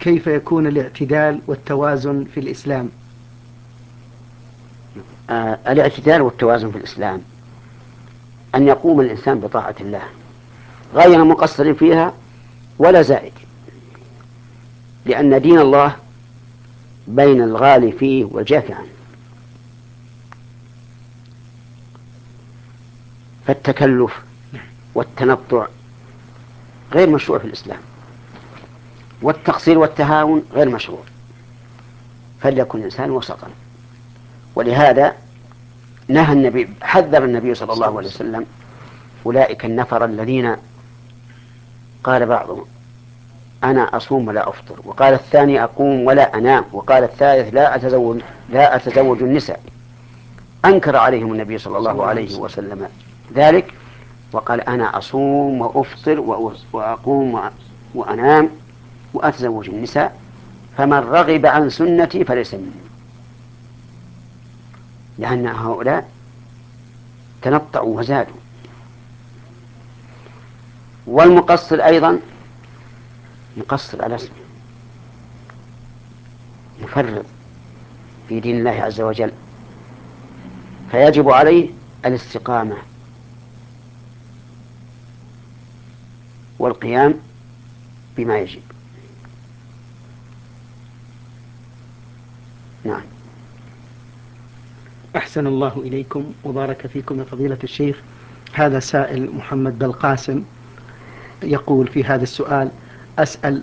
كيف يكون الاعتدال والتوازن في الإسلام؟ الاعتدال والتوازن في الإسلام أن يقوم الإنسان بطاعة الله غير مقصر فيها ولا زائد، لأن دين الله بين الغالي فيه والجافي عنه. فالتكلف والتنطع غير مشروع في الإسلام، والتقصير والتهاون غير مشروع، فليكن الإنسان وسطا. ولهذا حذر النبي صلى الله عليه وسلم أولئك النفر الذين قال بعضهم أنا أصوم ولا أفطر، وقال الثاني أقوم ولا أنام، وقال الثالث لا أتزوج النساء. أنكر عليهم النبي صلى الله عليه وسلم ذلك، وقال أنا أصوم وأفطر وأقوم وأنام وأتزوج النساء، فمن رغب عن سنتي فليس مني. لأن هؤلاء تنطعوا وزادوا. والمقصر أيضا مقصر على اسمه، مفرط في دين الله عز وجل، فيجب عليه الاستقامة والقيام بما يجب. نعم. أحسن الله إليكم وبارك فيكم يا فضيلة الشيخ. هذا سائل محمد بالقاسم يقول في هذا السؤال: أسأل